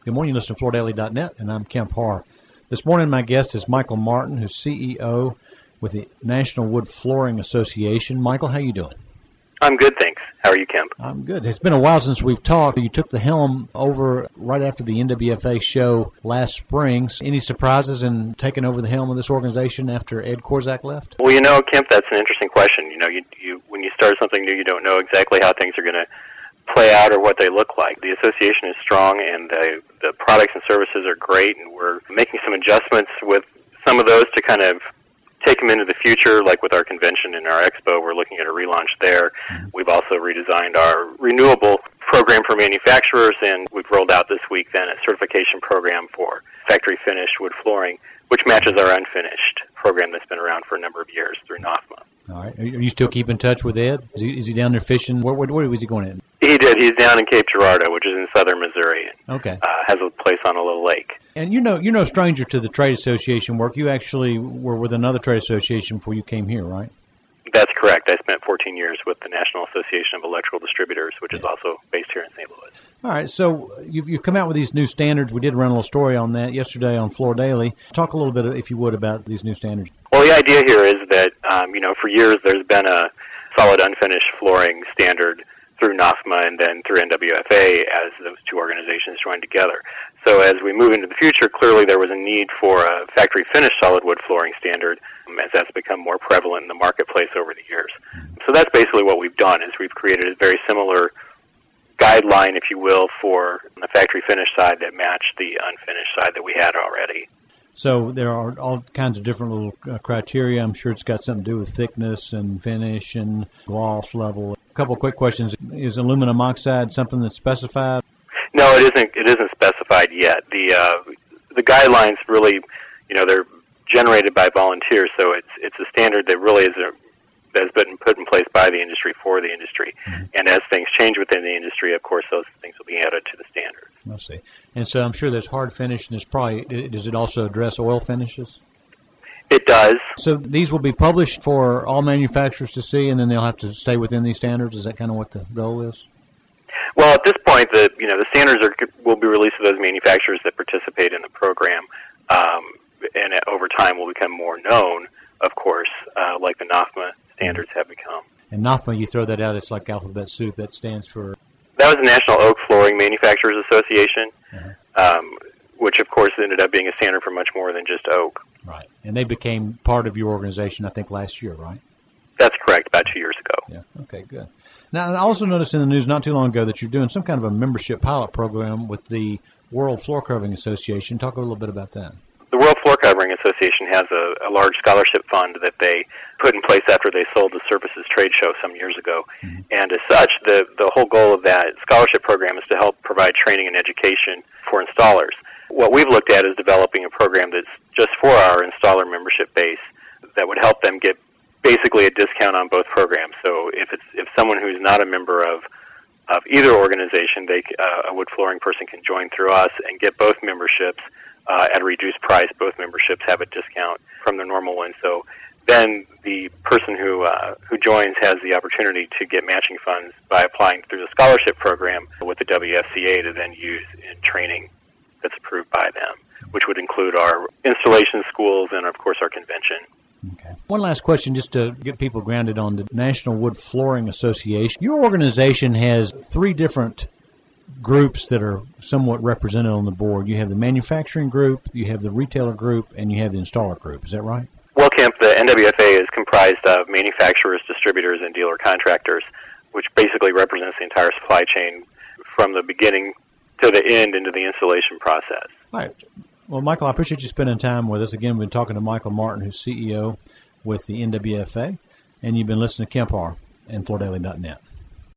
Good morning. You listen to FloorDaily.net, and I'm Kemp Harr. This morning, my guest is Michael Martin, who's CEO with the National Wood Flooring Association. Michael, how you doing? I'm good, thanks. How are you, Kemp? I'm good. It's been a while since we've talked. You took the helm over right after the NWFA show last spring. Any surprises in taking over the helm of this organization after Ed Korzak left? Well, Kemp, that's an interesting question. You when you start something new, you don't know exactly how things are going to play out or what they look like. The association is strong, and the products and services are great, and we're making some adjustments with some of those to kind of take them into the future, like with our convention and our expo. We're looking at a relaunch there. We've also redesigned our renewable program for manufacturers, and we've rolled out this week then a certification program for factory finished wood flooring, which matches our unfinished program that's been around for a number of years through NAFMA. All right. Are you still keeping in touch with Ed? Is he down there fishing? Where was he going in? He did. He's down in Cape Girardeau, which is in southern Missouri. Okay. Has a place on a little lake. And you're no stranger to the trade association work. You actually were with another trade association before you came here, right? That's correct. I spent 14 years with the National Association of Electrical Distributors, which is also based here in St. Louis. All right, so you've come out with these new standards. We did run a little story on that yesterday on Floor Daily. Talk a little bit, if you would, about these new standards. Well, the idea here is that, for years there's been a solid unfinished flooring standard through NAFMA and then through NWFA as those two organizations joined together. So as we move into the future, clearly there was a need for a factory finished solid wood flooring standard as that's become more prevalent in the marketplace over the years. So that's basically what we've done, is we've created a very similar guideline, if you will, for the factory finished side that matched the unfinished side that we had already. So there are all kinds of different little criteria. I'm sure it's got something to do with thickness and finish and gloss level. A couple of quick questions. Is aluminum oxide something that's specified? No, it isn't. It isn't specified yet. The guidelines really, they're generated by volunteers, so it's a standard that really has been put in place by the industry for the industry. Mm-hmm. And as things change within the industry, of course, those things will be added to the standard. I see. And so I'm sure there's hard finish, and does it also address oil finishes? It does. So these will be published for all manufacturers to see, and then they'll have to stay within these standards? Is that kind of what the goal is? Well, at this point, the standards will be released to those manufacturers that participate in the program, and over time will become more known, of course, like the NAFMA standards have become. And NAFMA, you throw that out, it's like alphabet soup. That stands for? That was the National Oak Flooring Manufacturers Association, which, of course, ended up being a standard for much more than just oak. Right. And they became part of your organization, I think, last year, right? That's correct, about 2 years ago. Yeah. Okay, good. Now, I also noticed in the news not too long ago that you're doing some kind of a membership pilot program with the World Floor Covering Association. Talk a little bit about that. The World Floor Covering Association has a large scholarship fund that they put in place after they sold the Surfaces trade show some years ago. Mm-hmm. And as such, the whole goal of that scholarship program is to help provide training and education for installers. What we've looked at is developing a program that's just for our installer membership base that would help them get basically a discount on both programs. So if someone who's not a member of either organization, a wood flooring person can join through us and get both memberships at a reduced price. Both memberships have a discount from the normal one. So then the person who joins has the opportunity to get matching funds by applying through the scholarship program with the WFCA to then use in training that's approved by them, which would include our installation schools and, of course, our convention. Okay. One last question just to get people grounded on the National Wood Flooring Association. Your organization has 3 different groups that are somewhat represented on the board. You have the manufacturing group, you have the retailer group, and you have the installer group. Is that right? Well, Kemp, the NWFA is comprised of manufacturers, distributors, and dealer contractors, which basically represents the entire supply chain from the beginning to the end into the installation process. All right. Well, Michael, I appreciate you spending time with us. Again, we've been talking to Michael Martin, who's CEO with the NWFA, and you've been listening to Kemp Harr and FloorDaily.net.